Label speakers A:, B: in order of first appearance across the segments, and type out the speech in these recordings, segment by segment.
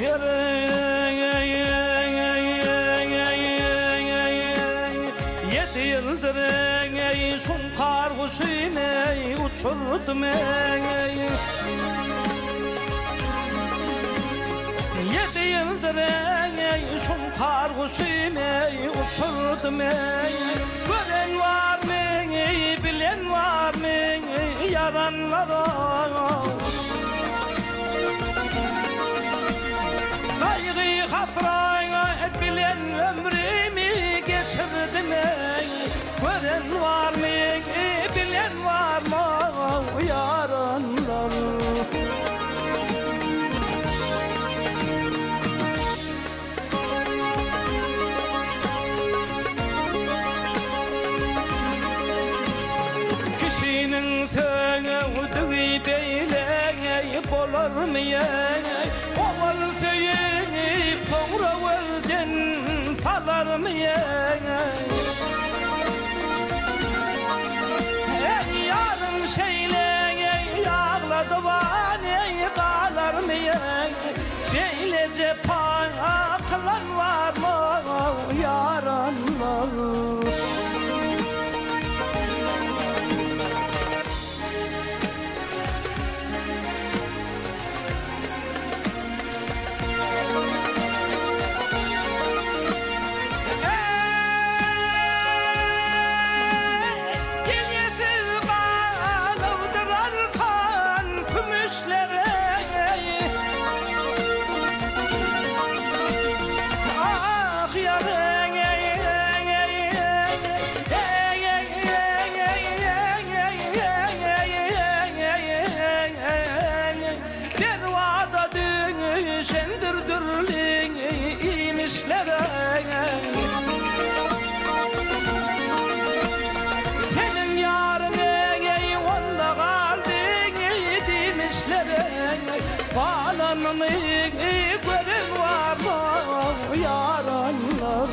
A: Yedi yıldır şunkar kuşuyla uçurdum. Yedi yıldır şunkar kuşuyla uçurdum. Gören var mı, bilen var mı yaranlara? Kaygı hatrana bilen ömrümü geçirdim. Gören var mı, bilen var mı yaranlar? Kişinin sevdiği beyle bolar mı ye? Oval söyüp sonra öldün falar mı ye? Ey yarın şeyle ağladı bana kalar mı ye? Beylece paklan var mı yaranlar? Senin yarın onda kaldın demişler. Bağlanını gören var mı yaranlar?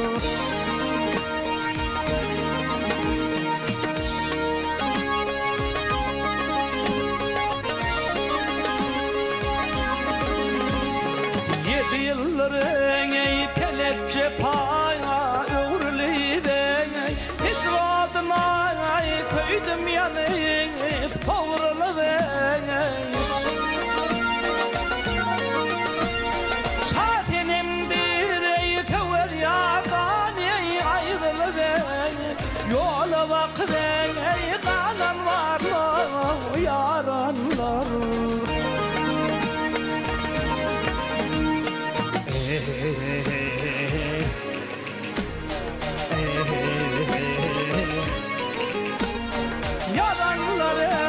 A: Yedi yılların kelepçe paya öğrülü ben hiç vadıma koydum yanıp kavrulu ben. Satinimdir ey sever yardan ayrılı ben. Yola bak ben kalan var mı yaranlar? Yalanlar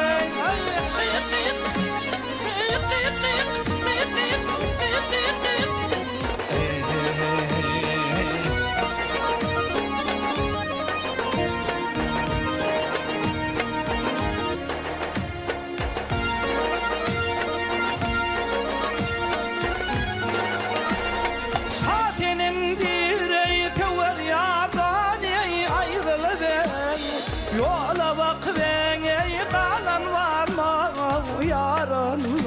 A: yola bak ben kalan var mı yaran?